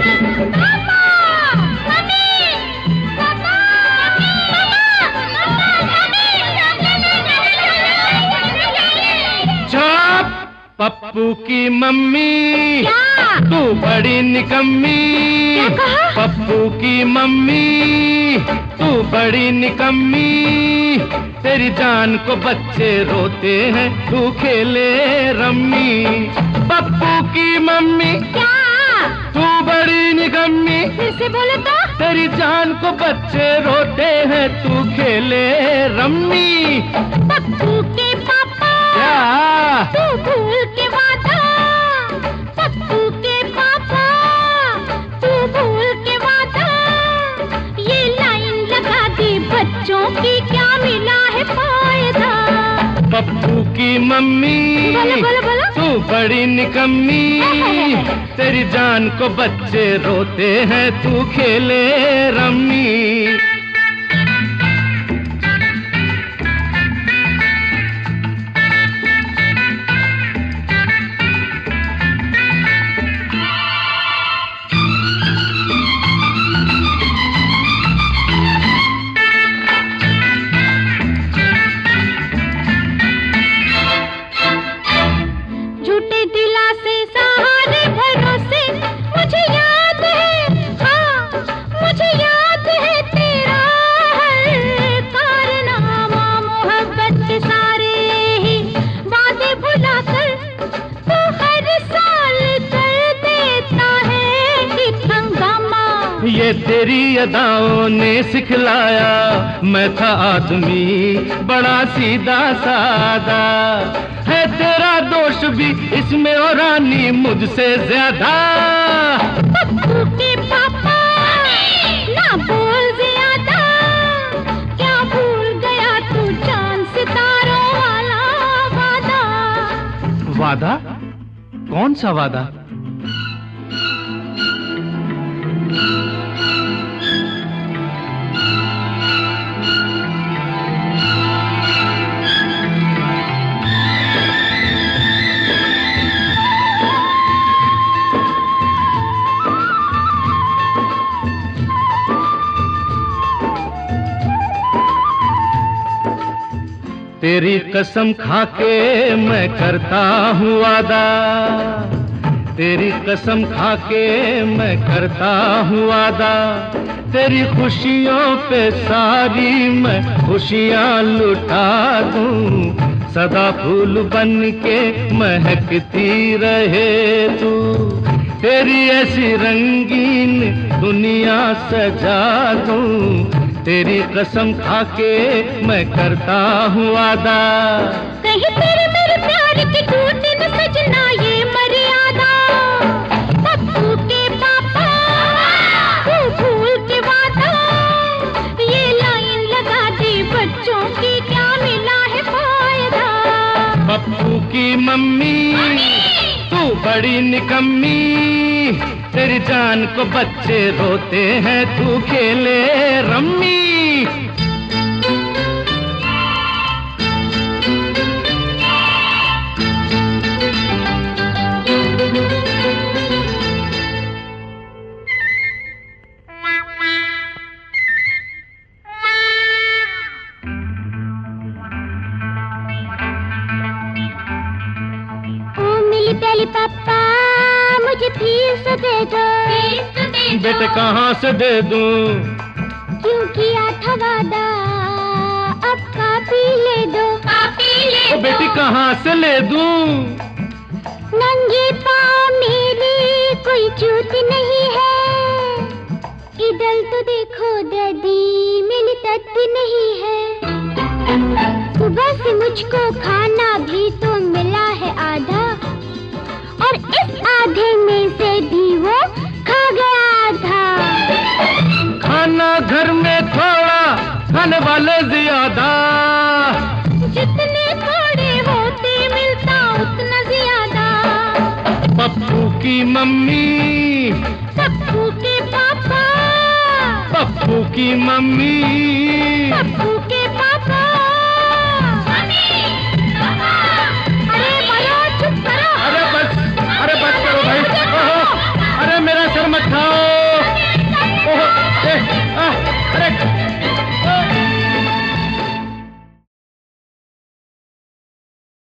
पप्पू की मम्मी क्या? तू बड़ी निकम्मी। क्या कहा? पप्पू की मम्मी तू बड़ी निकम्मी। तेरी जान को बच्चे रोते हैं, तू खेले रम्मी। पप्पू की मम्मी क्या? तू बड़ी निकम्मी। फिर से बोलो तो। तेरी जान को बच्चे रोते हैं, तू खेले रम्मी। पप्पू के पापा क्या? तू भूल के वादा। पप्पू के पापा तू भूल के वादा। ये लाइन लगा दी बच्चों की, क्या मिला है फायदा। पप्पू की मम्मी बोलो बोलो बोलो। तू बड़ी निकम्मी। तेरी जान को बच्चे रोते हैं, तू खेले रम्मी। झूठे दिलासे सहारे भरोसे मुझे याद है, हाँ मुझे याद है तेरा हर कारनामा। मोहब्बत के सारे ही वादे भुलाकर तू हर साल कर देता है एक हंगामा। ये तेरी अदाओं ने सिखलाया, मैं था आदमी बड़ा सीधा सादा। है तेरा दोष भी इसमें और रानी मुझसे ज्यादा। पप्पू के पापा ना बोल ज्यादा। क्या भूल गया तू चांद सितारों वाला वादा। वादा? कौन सा वादा? तेरी कसम खाके मैं करता हूँ वादा। तेरी कसम खाके मैं करता हूँ वादा। तेरी खुशियों पे सारी मैं खुशियाँ लुटा दूँ। सदा फूल बन के महकती रहे तू। तेरी ऐसी रंगीन दुनिया सजा दूँ। तेरी कसम खाके मैं करता हूँ वादा। कहीं तेरे मेरे प्यार के टूटे न सजना ये मर्यादा। पप्पू के पापा तू भूल के वादा। ये लाइन लगा दी बच्चों की, क्या मिला है फायदा। पप्पू की मम्मी तू बड़ी निकम्मी। तेरी जान को बच्चे रोते हैं, तू खेले रम्मी। पहले पापा मुझे फीस दे दो। बेटे कहाँ से दे दूं? क्यों किया था वादा, अब कापी ले दो। ओ बेटी कहाँ से ले दूं? नंगे पाँव मेरे कोई जूत नहीं है। इधर तो देखो दादी मेरी तत नहीं है। सुबह से मुझको खाना भी तो मिला है आधा, और इस आधे में से भी वो खा गया आधा। खाना घर में थोड़ा, खाने वाले ज्यादा। जितने थोड़े होते मिलता उतना ज्यादा। पप्पू की मम्मी पप्पू के पापा पप्पू की मम्मी पप्पू के